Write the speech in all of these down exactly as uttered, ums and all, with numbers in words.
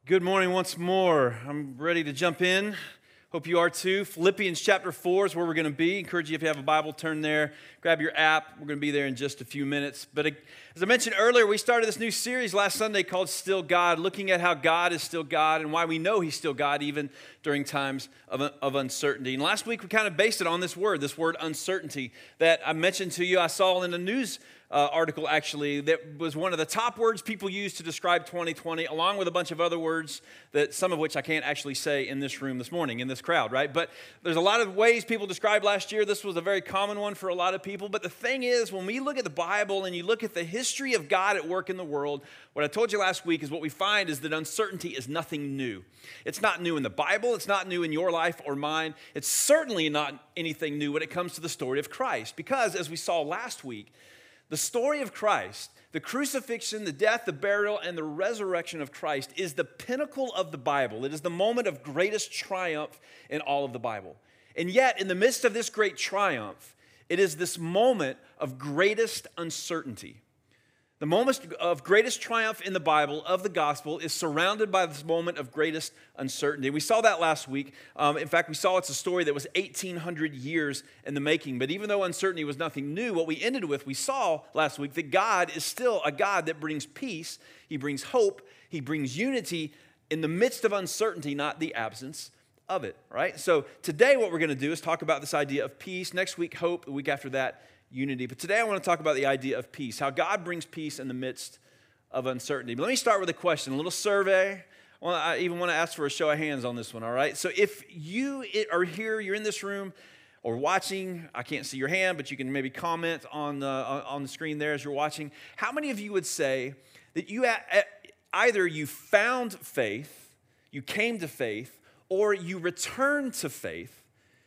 Good morning once more. I'm ready to jump in. Hope you are too. Philippians chapter four is where we're going to be. Encourage you, if you have a Bible, turn there. Grab your app. We're going to be there in just a few minutes. But as I mentioned earlier, we started this new series last Sunday called Still God, looking at how God is still God and why we know He's still God even during times of, of uncertainty. And last week we kind of based it on this word, this word uncertainty that I mentioned to you. I saw in a news Uh, article actually that was one of the top words people use to describe twenty twenty, along with a bunch of other words that some of which I can't actually say in this room this morning, in this crowd, right? But there's a lot of ways people described last year. This was a very common one for a lot of people. But the thing is, when we look at the Bible and you look at the history of God at work in the world, what I told you last week is what we find is that uncertainty is nothing new. It's not new in the Bible. It's not new in your life or mine. It's certainly not anything new when it comes to the story of Christ. Because as we saw last week, the story of Christ, the crucifixion, the death, the burial, and the resurrection of Christ is the pinnacle of the Bible. It is the moment of greatest triumph in all of the Bible. And yet, in the midst of this great triumph, it is this moment of greatest uncertainty. The moment of greatest triumph in the Bible, of the gospel, is surrounded by this moment of greatest uncertainty. We saw that last week. Um, in fact, we saw it's a story that was eighteen hundred years in the making. But even though uncertainty was nothing new, what we ended with, we saw last week that God is still a God that brings peace. He brings hope. He brings unity in the midst of uncertainty, not the absence of it, right? So today what we're going to do is talk about this idea of peace. Next week, hope. The week after that, unity. But today I want to talk about the idea of peace, how God brings peace in the midst of uncertainty. But let me start with a question, a little survey. Well, I even want to ask for a show of hands on this one, all right? So if you are here, you're in this room or watching, I can't see your hand, but you can maybe comment on the, on the screen there as you're watching. How many of you would say that you either you found faith, you came to faith, or you returned to faith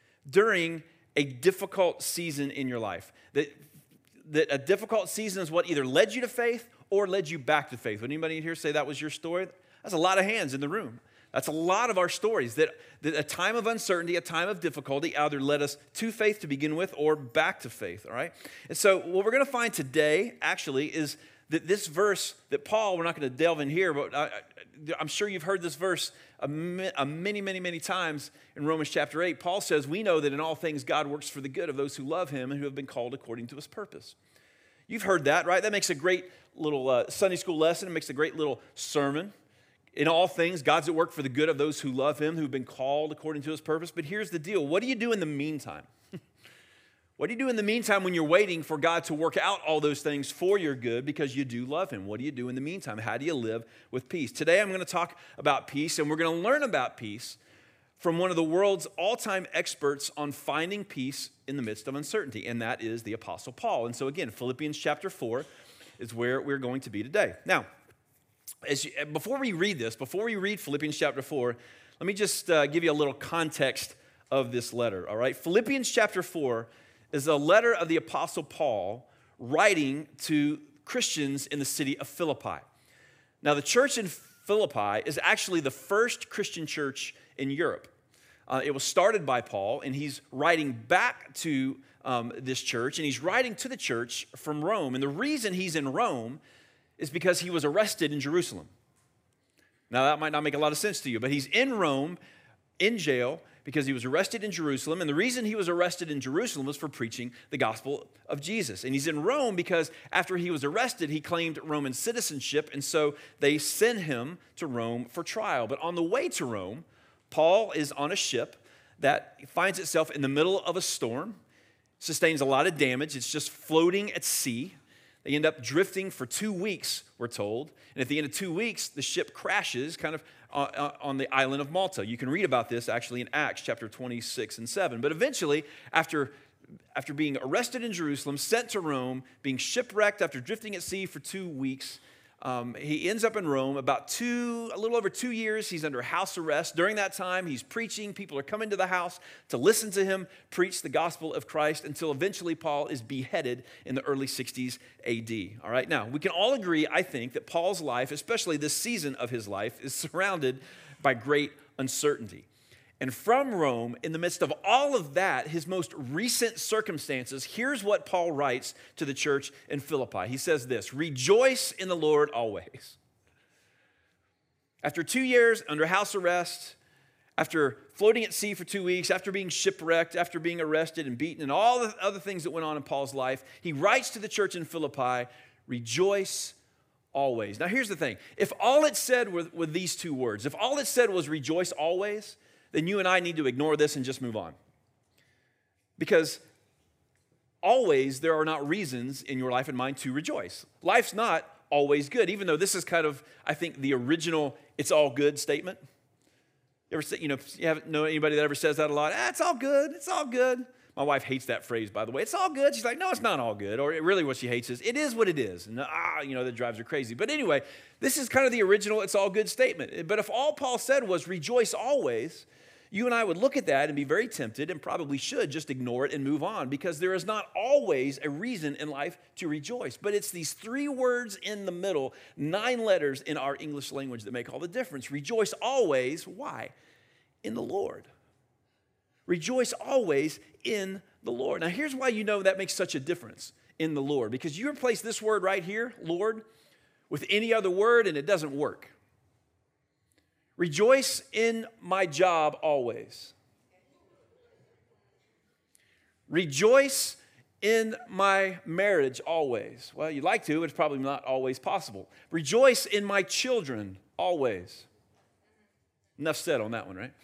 during a difficult season in your life? That, that a difficult season is what either led you to faith or led you back to faith. Would anybody in here say that was your story? That's a lot of hands in the room. That's a lot of our stories, that, that a time of uncertainty, a time of difficulty either led us to faith to begin with or back to faith, all right? And so what we're going to find today, actually, is that this verse that Paul, we're not going to delve in here, but I, I'm sure you've heard this verse a, a many, many, many times in Romans chapter eight. Paul says, we know that in all things God works for the good of those who love him and who have been called according to his purpose. You've heard that, right? That makes a great little uh, Sunday school lesson. It makes a great little sermon. In all things, God's at work for the good of those who love him, who've been called according to his purpose. But here's the deal. What do you do in the meantime? What do you do in the meantime when you're waiting for God to work out all those things for your good because you do love him? What do you do in the meantime? How do you live with peace? Today I'm going to talk about peace, and we're going to learn about peace from one of the world's all-time experts on finding peace in the midst of uncertainty, and that is the Apostle Paul. And so again, Philippians chapter four is where we're going to be today. Now, as you, before we read this, before we read Philippians chapter four, let me just uh, give you a little context of this letter, all right? Philippians chapter four is a letter of the Apostle Paul writing to Christians in the city of Philippi. Now, the church in Philippi is actually the first Christian church in Europe. Uh, it was started by Paul, and he's writing back to um, this church, and he's writing to the church from Rome. And the reason he's in Rome is because he was arrested in Jerusalem. Now, that might not make a lot of sense to you, but he's in Rome, in jail, because he was arrested in Jerusalem. And the reason he was arrested in Jerusalem was for preaching the gospel of Jesus. And he's in Rome because after he was arrested, he claimed Roman citizenship. And so they sent him to Rome for trial. But on the way to Rome, Paul is on a ship that finds itself in the middle of a storm, sustains a lot of damage. It's just floating at sea. They end up drifting for two weeks, we're told. And at the end of two weeks, the ship crashes kind of on the island of Malta. You can read about this actually in Acts chapter twenty-six and seven. But eventually, after, after being arrested in Jerusalem, sent to Rome, being shipwrecked after drifting at sea for two weeks, Um, he ends up in Rome about two, a little over two years. He's under house arrest. During that time, he's preaching. People are coming to the house to listen to him preach the gospel of Christ until eventually Paul is beheaded in the early sixties A D. All right, now, we can all agree, I think, that Paul's life, especially this season of his life, is surrounded by great uncertainty. And from Rome, in the midst of all of that, his most recent circumstances, here's what Paul writes to the church in Philippi. He says this: "Rejoice in the Lord always." After two years under house arrest, after floating at sea for two weeks, after being shipwrecked, after being arrested and beaten, and all the other things that went on in Paul's life, he writes to the church in Philippi, rejoice always. Now here's the thing. If all it said were, were these two words, if all it said was rejoice always, then you and I need to ignore this and just move on. Because always there are not reasons in your life and mine to rejoice. Life's not always good, even though this is kind of, I think, the original it's all good statement. You ever say, you know, you haven't know anybody that ever says that a lot? Ah, it's all good, it's all good. My wife hates that phrase, by the way. It's all good. She's like, no, it's not all good. Or really what she hates is, it is what it is. And ah, you know, that drives her crazy. But anyway, this is kind of the original it's all good statement. But if all Paul said was rejoice always, you and I would look at that and be very tempted, and probably should just ignore it and move on, because there is not always a reason in life to rejoice. But it's these three words in the middle, nine letters in our English language, that make all the difference. Rejoice always. Why? In the Lord. Rejoice always in the Lord. Now here's why you know that makes such a difference, in the Lord. Because you replace this word right here, Lord, with any other word and it doesn't work. Rejoice in my job always. Rejoice in my marriage always. Well, you'd like to, but it's probably not always possible. Rejoice in my children always. Enough said on that one, right?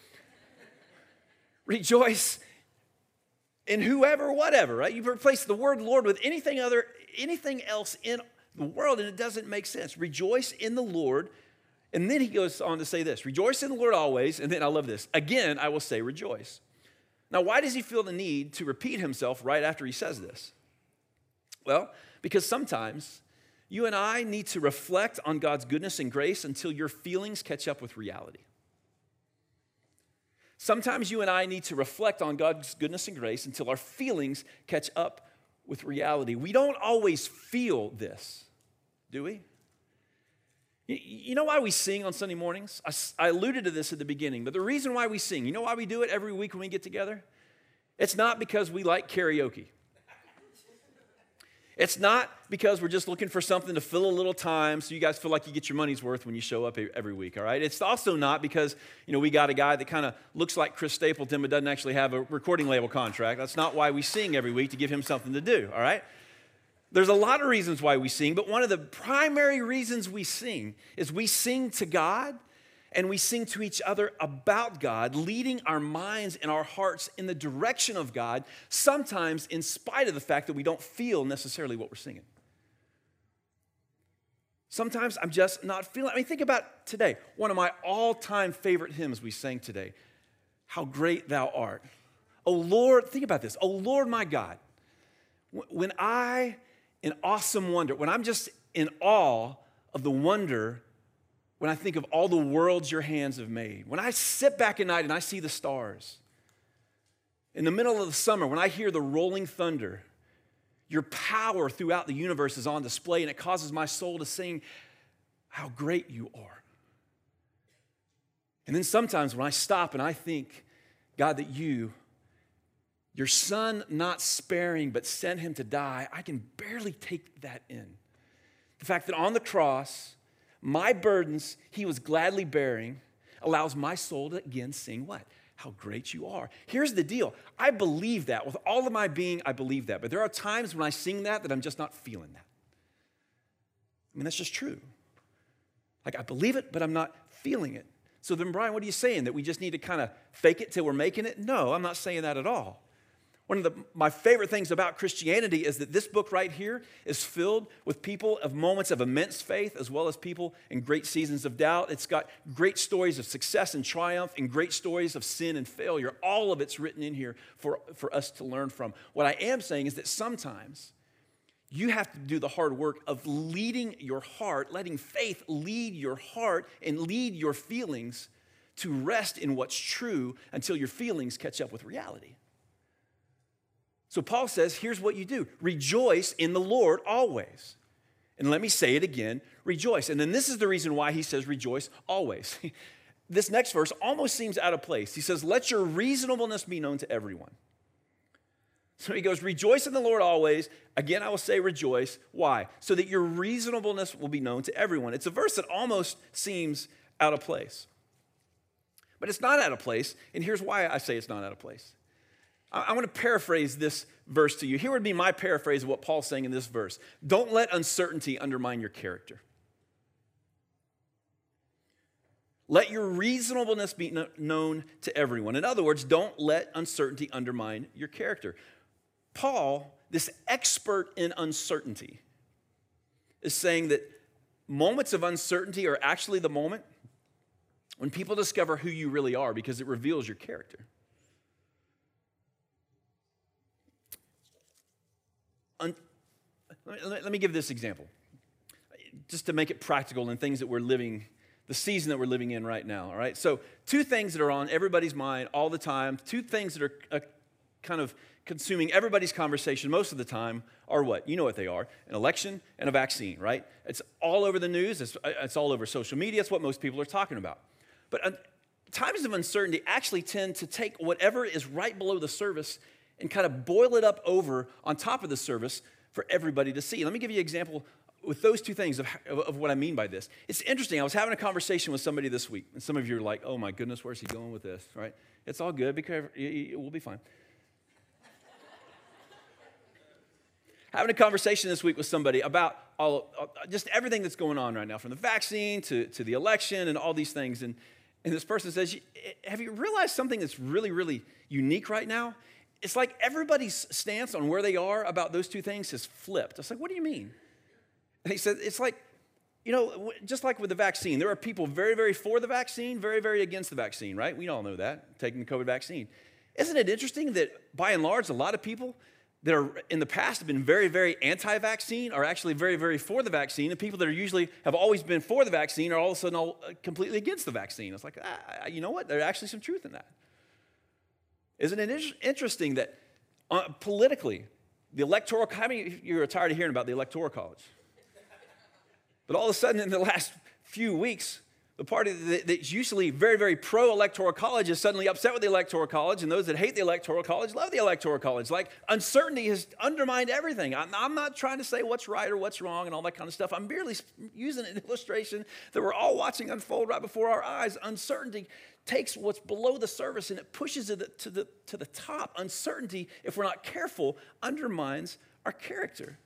Rejoice in whoever, whatever, right? You replace the word Lord with anything other, anything else in the world, and it doesn't make sense. Rejoice in the Lord. And then he goes on to say this, rejoice in the Lord always. And then I love this. Again, I will say rejoice. Now, why does he feel the need to repeat himself right after he says this? Well, because sometimes you and I need to reflect on God's goodness and grace until your feelings catch up with reality. Sometimes you and I need to reflect on God's goodness and grace until our feelings catch up with reality. We don't always feel this, do we? You know why we sing on Sunday mornings? I alluded to this at the beginning, but the reason why we sing, you know why we do it every week when we get together? It's not because we like karaoke. It's not because we're just looking for something to fill a little time so you guys feel like you get your money's worth when you show up every week, all right? It's also not because, you know, we got a guy that kind of looks like Chris Stapleton but doesn't actually have a recording label contract. That's not why we sing every week, to give him something to do, all right? There's a lot of reasons why we sing, but one of the primary reasons we sing is we sing to God and we sing to each other about God, leading our minds and our hearts in the direction of God, sometimes in spite of the fact that we don't feel necessarily what we're singing. Sometimes I'm just not feeling. I mean, think about today. One of my all-time favorite hymns we sang today, How Great Thou Art. Oh Lord, think about this. Oh Lord my God, when I, in awesome wonder, when I'm just in awe of the wonder, when I think of all the worlds your hands have made, when I sit back at night and I see the stars, in the middle of the summer, when I hear the rolling thunder, your power throughout the universe is on display, and it causes my soul to sing, how great you are. And then sometimes when I stop and I think, God, that you, your son not sparing but sent him to die, I can barely take that in. The fact that on the cross, my burdens he was gladly bearing allows my soul to again sing what? How great you are. Here's the deal. I believe that. With all of my being, I believe that. But there are times when I sing that that I'm just not feeling that. I mean, that's just true. Like, I believe it, but I'm not feeling it. So then, Brian, what are you saying? That we just need to kind of fake it till we're making it? No, I'm not saying that at all. One of the, my favorite things about Christianity is that this book right here is filled with people of moments of immense faith as well as people in great seasons of doubt. It's got great stories of success and triumph and great stories of sin and failure. All of it's written in here for, for us to learn from. What I am saying is that sometimes you have to do the hard work of leading your heart, letting faith lead your heart and lead your feelings to rest in what's true until your feelings catch up with reality. So Paul says, here's what you do. Rejoice in the Lord always. And let me say it again, rejoice. And then this is the reason why he says rejoice always. This next verse almost seems out of place. He says, let your reasonableness be known to everyone. So he goes, rejoice in the Lord always. Again, I will say rejoice. Why? So that your reasonableness will be known to everyone. It's a verse that almost seems out of place. But it's not out of place, and here's why I say it's not out of place. I, I want to paraphrase this verse to you. Here would be my paraphrase of what Paul's saying in this verse. Don't let uncertainty undermine your character. Let your reasonableness be no- known to everyone. In other words, don't let uncertainty undermine your character. Paul, this expert in uncertainty, is saying that moments of uncertainty are actually the moment when people discover who you really are because it reveals your character. Un- let me give this example, just to make it practical in things that we're living, the season that we're living in right now, all right? So two things that are on everybody's mind all the time, two things that are uh, kind of consuming everybody's conversation most of the time are what? You know what they are, an election and a vaccine, right? It's all over the news, it's, it's all over social media, it's what most people are talking about. But uh, times of uncertainty actually tend to take whatever is right below the surface and kind of boil it up over on top of the surface for everybody to see. Let me give you an example with those two things of, of what I mean by this. It's interesting. I was having a conversation with somebody this week, and some of you are like, oh my goodness, where's he going with this, right? It's all good because we'll be fine. Having a conversation this week with somebody about all, just everything that's going on right now, from the vaccine to, to the election and all these things. And, and this person says, have you realized something that's really, really unique right now? It's like everybody's stance on where they are about those two things has flipped. I was like, what do you mean? And he said, it's like, you know, just like with the vaccine, there are people very, very for the vaccine, very, very against the vaccine, right? We all know that, taking the COVID vaccine. Isn't it interesting that by and large, a lot of people that are in the past have been very, very anti-vaccine are actually very, very for the vaccine, and people that are usually have always been for the vaccine are all of a sudden all completely against the vaccine. It's like, ah, you know what? There's actually some truth in that. Isn't it interesting that uh, politically, the electoral, how many of you are tired of hearing about the electoral college? But all of a sudden in the last few weeks, the party that's usually very, very pro-electoral college is suddenly upset with the electoral college, and those that hate the electoral college love the electoral college. Like, uncertainty has undermined everything. I'm not trying to say what's right or what's wrong and all that kind of stuff. I'm merely using an illustration that we're all watching unfold right before our eyes. Uncertainty takes what's below the surface and it pushes it to the, to the top. Uncertainty, if we're not careful, undermines our character.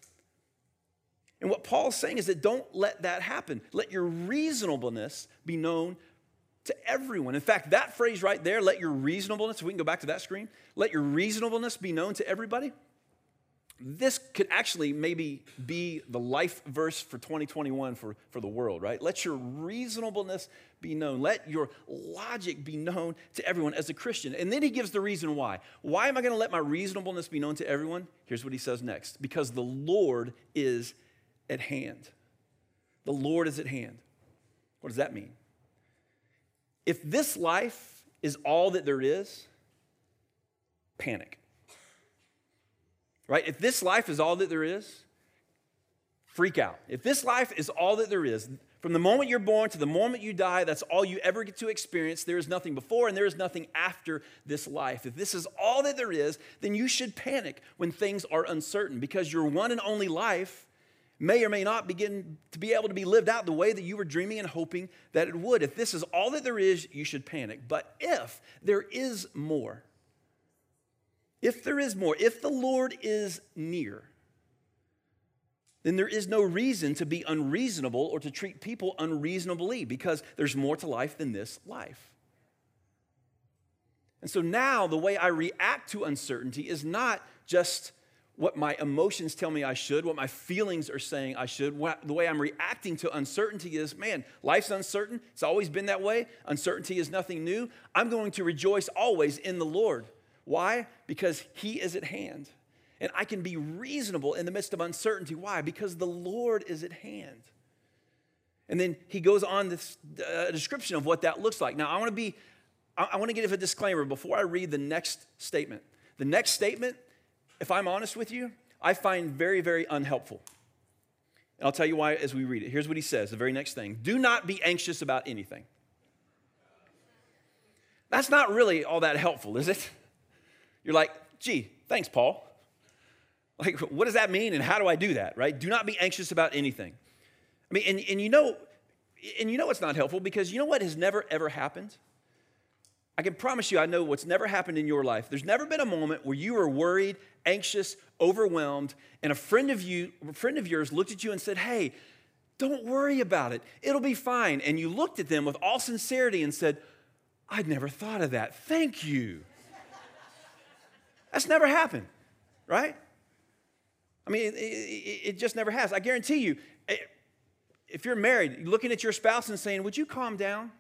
And what Paul's saying is that don't let that happen. Let your reasonableness be known to everyone. In fact, that phrase right there, let your reasonableness, if we can go back to that screen, let your reasonableness be known to everybody. This could actually maybe be the life verse for twenty twenty-one for, for the world, right? Let your reasonableness be known. Let your logic be known to everyone as a Christian. And then he gives the reason why. Why am I going to let my reasonableness be known to everyone? Here's what he says next. Because the Lord is at hand. The Lord is at hand. What does that mean? If this life is all that there is, panic. Right? If this life is all that there is, freak out. If this life is all that there is, from the moment you're born to the moment you die, that's all you ever get to experience. There is nothing before and there is nothing after this life. If this is all that there is, then you should panic when things are uncertain, because your one and only life may or may not begin to be able to be lived out the way that you were dreaming and hoping that it would. If this is all that there is, you should panic. But if there is more, if there is more, if the Lord is near, then there is no reason to be unreasonable or to treat people unreasonably, because there's more to life than this life. And so now the way I react to uncertainty is not just what my emotions tell me I should, what my feelings are saying I should. What, the way I'm reacting to uncertainty is, man, life's uncertain. It's always been that way. Uncertainty is nothing new. I'm going to rejoice always in the Lord. Why? Because he is at hand. And I can be reasonable in the midst of uncertainty. Why? Because the Lord is at hand. And then he goes on this uh, description of what that looks like. Now, I want to be, I, I want to give a disclaimer before I read the next statement. The next statement, if I'm honest with you, I find very, very unhelpful. And I'll tell you why as we read it. Here's what he says, the very next thing. Do not be anxious about anything. That's not really all that helpful, is it? You're like, gee, thanks, Paul. Like, what does that mean and how do I do that, right? Do not be anxious about anything. I mean, and, and you know, And you know it's not helpful because you know what has never, ever happened? I can promise you I know what's never happened in your life. There's never been a moment where you were worried, anxious, overwhelmed, and a friend of you, a friend of yours looked at you and said, hey, don't worry about it. It'll be fine. And you looked at them with all sincerity and said, I'd never thought of that. Thank you. That's never happened, right? I mean, it, it, it just never has. I guarantee you, if you're married, looking at your spouse and saying, would you calm down?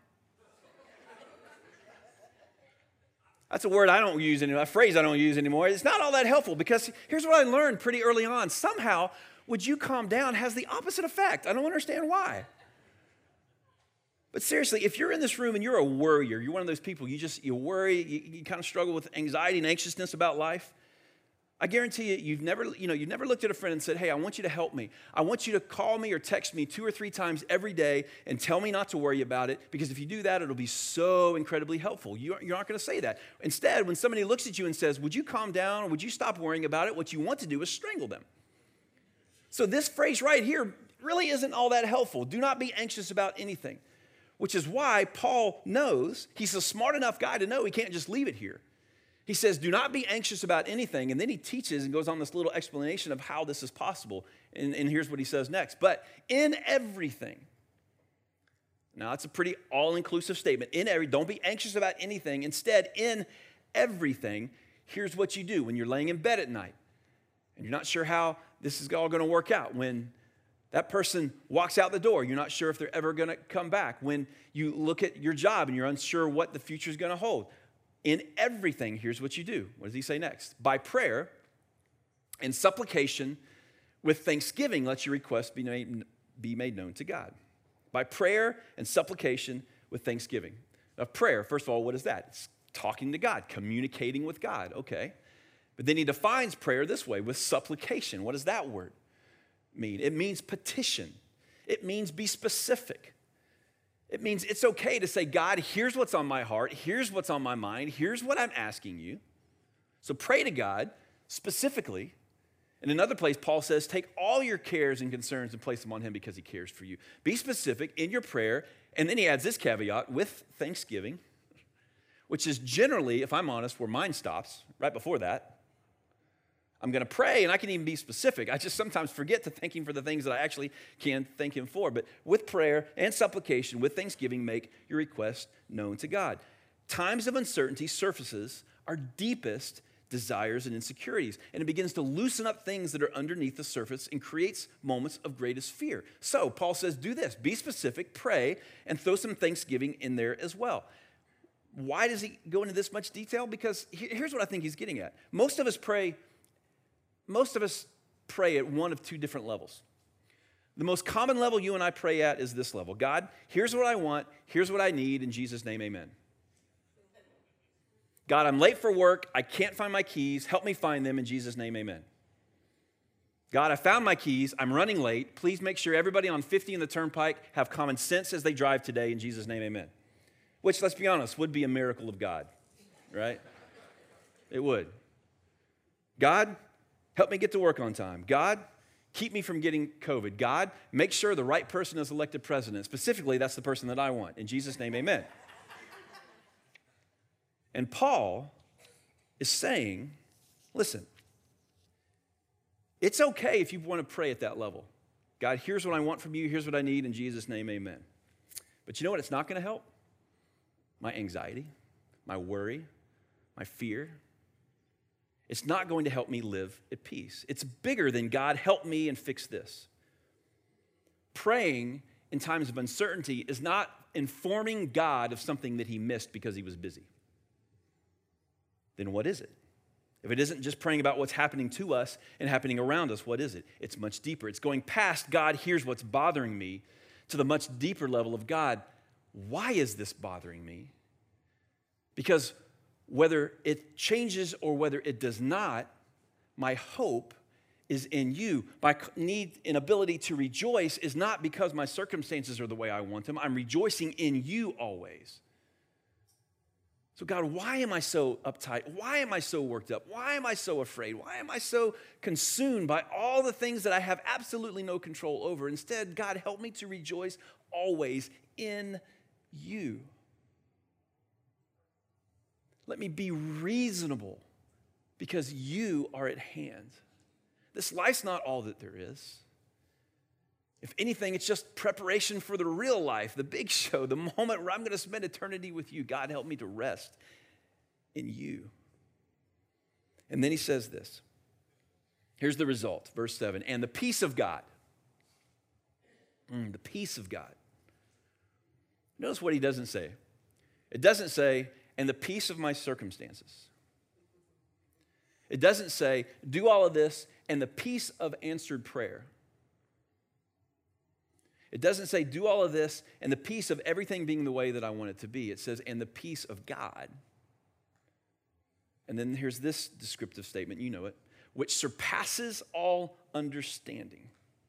That's a word I don't use anymore, a phrase I don't use anymore. It's not all that helpful because here's what I learned pretty early on. Somehow, would you calm down has the opposite effect. I don't understand why. But seriously, if you're in this room and you're a worrier, you're one of those people, you just, you worry, you, you kind of struggle with anxiety and anxiousness about life, I guarantee you, you've never, you know, you've never looked at a friend and said, hey, I want you to help me. I want you to call me or text me two or three times every day and tell me not to worry about it, because if you do that, it'll be so incredibly helpful. You, you're not going to say that. Instead, when somebody looks at you and says, would you calm down or would you stop worrying about it, what you want to do is strangle them. So this phrase right here really isn't all that helpful. Do not be anxious about anything, which is why Paul knows, he's a smart enough guy to know he can't just leave it here. He says, do not be anxious about anything. And then he teaches and goes on this little explanation of how this is possible. And, and here's what he says next. But in everything. Now, that's a pretty all-inclusive statement. In every, don't be anxious about anything. Instead, in everything, here's what you do when you're laying in bed at night and you're not sure how this is all going to work out. When that person walks out the door, you're not sure if they're ever going to come back. When you look at your job and you're unsure what the future is going to hold. In everything, here's what you do. What does he say next? By prayer and supplication with thanksgiving, let your requests be made, be made known to God. By prayer and supplication with thanksgiving. Now, prayer, first of all, what is that? It's talking to God, communicating with God, okay. But then he defines prayer this way, with supplication. What does that word mean? It means petition. It means be specific. It means it's okay to say, God, here's what's on my heart. Here's what's on my mind. Here's what I'm asking you. So pray to God specifically. In another place, Paul says, take all your cares and concerns and place them on him because he cares for you. Be specific in your prayer. And then he adds this caveat, with thanksgiving, which is generally, if I'm honest, where mine stops, right before that. I'm going to pray, and I can even be specific. I just sometimes forget to thank him for the things that I actually can thank him for. But with prayer and supplication, with thanksgiving, make your request known to God. Times of uncertainty surfaces our deepest desires and insecurities, and it begins to loosen up things that are underneath the surface and creates moments of greatest fear. So Paul says, do this. Be specific, pray, and throw some thanksgiving in there as well. Why does he go into this much detail? Because here's what I think he's getting at. Most of us pray Most of us pray at one of two different levels. The most common level you and I pray at is this level. God, here's what I want. Here's what I need. In Jesus' name, amen. God, I'm late for work. I can't find my keys. Help me find them. In Jesus' name, amen. God, I found my keys. I'm running late. Please make sure everybody on fifty in the turnpike have common sense as they drive today. In Jesus' name, amen. Which, let's be honest, would be a miracle of God, right? It would. God, help me get to work on time. God, keep me from getting COVID. God, make sure the right person is elected president. Specifically, that's the person that I want. In Jesus' name, amen. And Paul is saying, listen, it's okay if you want to pray at that level. God, here's what I want from you. Here's what I need. In Jesus' name, amen. But you know what it's not going to help? My anxiety, my worry, my fear. It's not going to help me live at peace. It's bigger than God, help me and fix this. Praying in times of uncertainty is not informing God of something that he missed because he was busy. Then what is it? If it isn't just praying about what's happening to us and happening around us, what is it? It's much deeper. It's going past God, here's what's bothering me, to the much deeper level of God, why is this bothering me? Because whether it changes or whether it does not, my hope is in you. My need and ability to rejoice is not because my circumstances are the way I want them. I'm rejoicing in you always. So God, why am I so uptight? Why am I so worked up? Why am I so afraid? Why am I so consumed by all the things that I have absolutely no control over? Instead, God, help me to rejoice always in you. Let me be reasonable because you are at hand. This life's not all that there is. If anything, it's just preparation for the real life, the big show, the moment where I'm going to spend eternity with you. God, help me to rest in you. And then he says this. Here's the result, verse seven. And the peace of God. Mm, the peace of God. Notice what he doesn't say. It doesn't say, and the peace of my circumstances. It doesn't say, do all of this and the peace of answered prayer. It doesn't say, do all of this and the peace of everything being the way that I want it to be. It says, and the peace of God. And then here's this descriptive statement, you know it, which surpasses all understanding.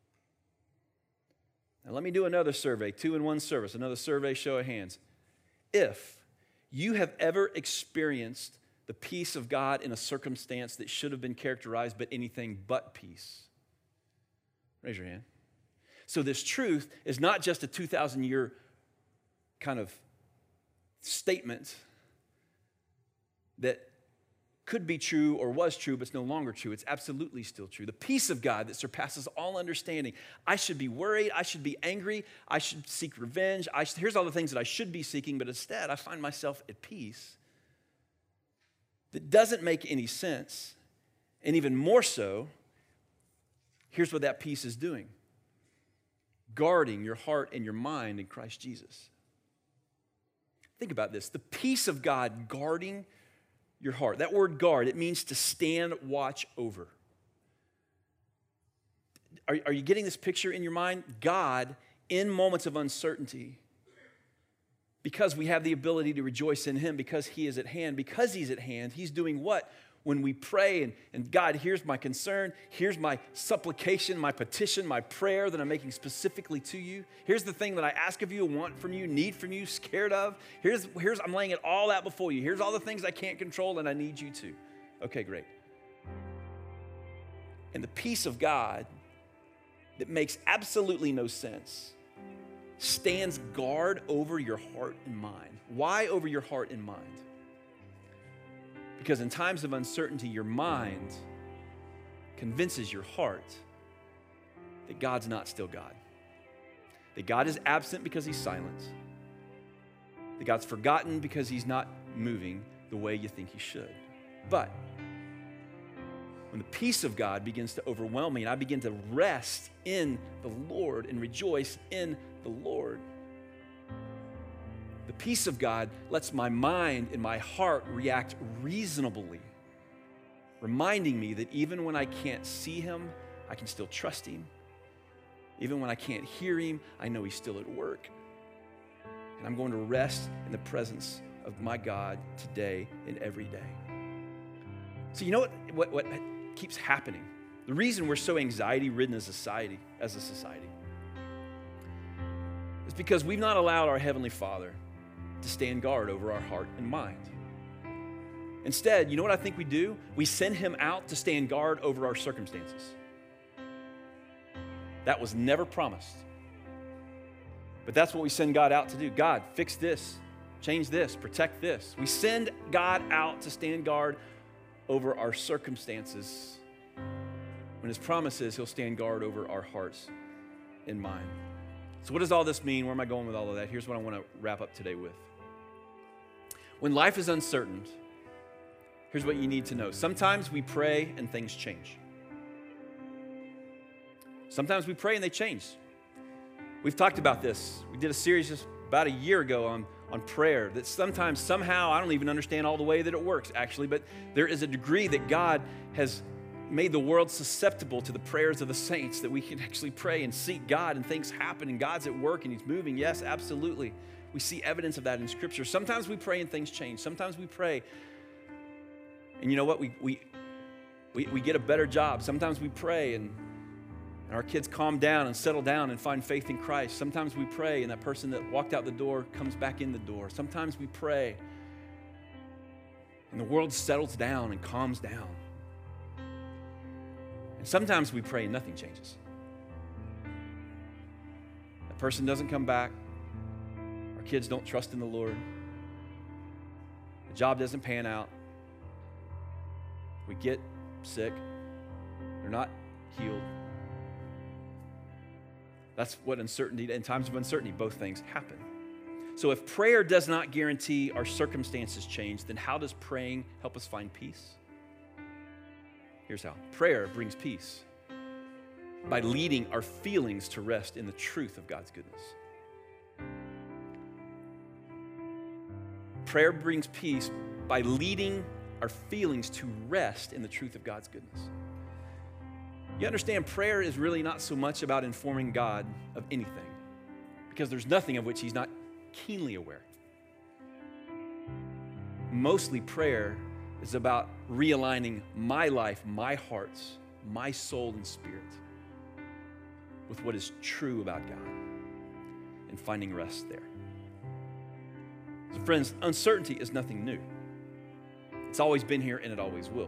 Now let me do another survey, two in one service, another survey, show of hands. If you have ever experienced the peace of God in a circumstance that should have been characterized but anything but peace, raise your hand. So this truth is not just a two thousand year kind of statement that could be true or was true, but it's no longer true. It's absolutely still true. The peace of God that surpasses all understanding. I should be worried. I should be angry. I should seek revenge. I should, here's all the things that I should be seeking, but instead I find myself at peace that doesn't make any sense. And even more so, here's what that peace is doing. Guarding your heart and your mind in Christ Jesus. Think about this. The peace of God guarding your heart. That word guard, it means to stand watch over. Are, are you getting this picture in your mind? God, in moments of uncertainty, because we have the ability to rejoice in him, because he is at hand, because he's at hand, he's doing what? When we pray and, and God, here's my concern, here's my supplication, my petition, my prayer that I'm making specifically to you. Here's the thing that I ask of you, want from you, need from you, scared of. Here's, here's I'm laying it all out before you. Here's all the things I can't control and I need you to. Okay, great. And the peace of God that makes absolutely no sense stands guard over your heart and mind. Why over your heart and mind? Because in times of uncertainty, your mind convinces your heart that God's not still God. That God is absent because he's silent. That God's forgotten because he's not moving the way you think he should. But when the peace of God begins to overwhelm me and I begin to rest in the Lord and rejoice in the Lord, the peace of God lets my mind and my heart react reasonably, reminding me that even when I can't see him, I can still trust him. Even when I can't hear him, I know he's still at work. And I'm going to rest in the presence of my God today and every day. So you know what, what, what keeps happening? The reason we're so anxiety-ridden as a society, as a society, is because we've not allowed our Heavenly Father to stand guard over our heart and mind. Instead, you know what I think we do? We send him out to stand guard over our circumstances. That was never promised. But that's what we send God out to do. God, fix this, change this, protect this. We send God out to stand guard over our circumstances when his promise is he'll stand guard over our hearts and mind. So what does all this mean? Where am I going with all of that? Here's what I want to wrap up today with. When life is uncertain, here's what you need to know. Sometimes we pray and things change. Sometimes we pray and they change. We've talked about this. We did a series just about a year ago on, on prayer that sometimes, somehow, I don't even understand all the way that it works, actually, but there is a degree that God has made the world susceptible to the prayers of the saints, that we can actually pray and seek God and things happen and God's at work and he's moving. Yes, absolutely. We see evidence of that in Scripture. Sometimes we pray and things change. Sometimes we pray and you know what? We, we, we, we get a better job. Sometimes we pray and And our kids calm down and settle down and find faith in Christ. Sometimes we pray and that person that walked out the door comes back in the door. Sometimes we pray and the world settles down and calms down. And sometimes we pray and nothing changes. That person doesn't come back, our kids don't trust in the Lord, the job doesn't pan out, we get sick, they're not healed. That's what uncertainty, in times of uncertainty, both things happen. So if prayer does not guarantee our circumstances change, then how does praying help us find peace? Here's how. Prayer brings peace by leading our feelings to rest in the truth of God's goodness. Prayer brings peace by leading our feelings to rest in the truth of God's goodness. You understand, prayer is really not so much about informing God of anything, because there's nothing of which he's not keenly aware. Mostly prayer is about realigning my life, my hearts, my soul and spirit with what is true about God and finding rest there. So friends, uncertainty is nothing new. It's always been here and it always will.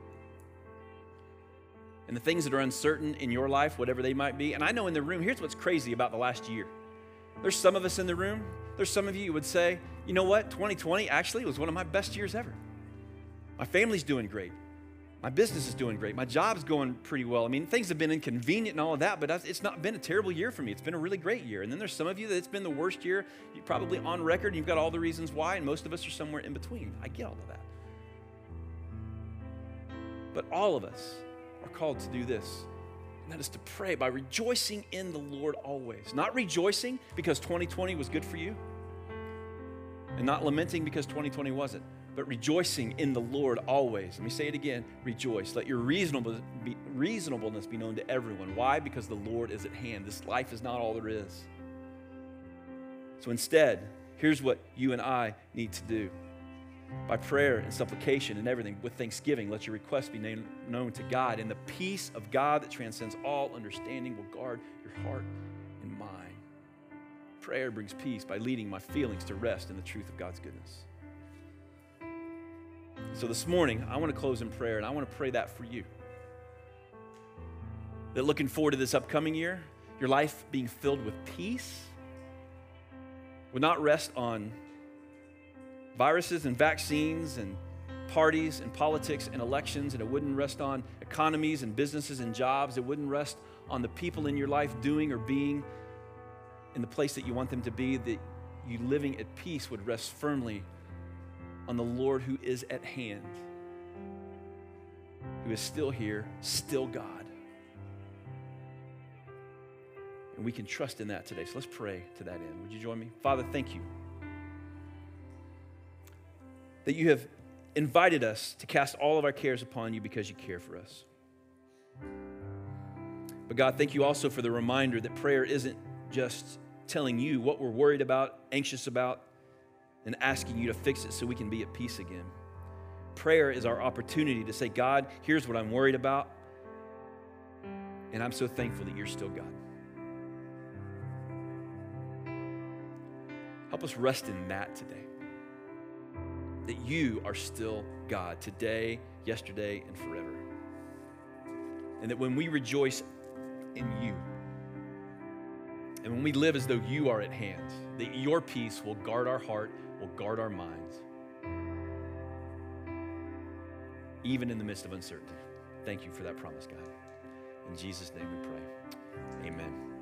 And the things that are uncertain in your life, whatever they might be, and I know in the room, here's what's crazy about the last year. There's some of us in the room, there's some of you who would say, you know what, twenty twenty actually was one of my best years ever. My family's doing great. My business is doing great. My job's going pretty well. I mean, things have been inconvenient and all of that, but it's not been a terrible year for me. It's been a really great year. And then there's some of you that it's been the worst year, you're probably on record, and you've got all the reasons why, and most of us are somewhere in between. I get all of that. But all of us are called to do this, and that is to pray by rejoicing in the Lord always. Not rejoicing because twenty twenty was good for you, and not lamenting because twenty twenty wasn't, but rejoicing in the Lord always. Let me say it again, rejoice. Let your reasonableness be, reasonableness be known to everyone. Why? Because the Lord is at hand. This life is not all there is. So instead, here's what you and I need to do. By prayer and supplication and everything, with thanksgiving, let your requests be named, known to God, and the peace of God that transcends all understanding will guard your heart and mind. Prayer brings peace by leading my feelings to rest in the truth of God's goodness. So this morning, I want to close in prayer, and I want to pray that for you. That looking forward to this upcoming year, your life being filled with peace would not rest on viruses and vaccines and parties and politics and elections, and it wouldn't rest on economies and businesses and jobs. It wouldn't rest on the people in your life doing or being in the place that you want them to be. That you living at peace would rest firmly on the Lord who is at hand, who is still here, still God. And we can trust in that today. So let's pray to that end. Would you join me? Father, thank you that you have invited us to cast all of our cares upon you because you care for us. But God, thank you also for the reminder that prayer isn't just telling you what we're worried about, anxious about, and asking you to fix it so we can be at peace again. Prayer is our opportunity to say, God, here's what I'm worried about, and I'm so thankful that you're still God. Help us rest in that today. That you are still God today, yesterday, and forever. And that when we rejoice in you, and when we live as though you are at hand, that your peace will guard our heart, will guard our minds, even in the midst of uncertainty. Thank you for that promise, God. In Jesus' name we pray. Amen.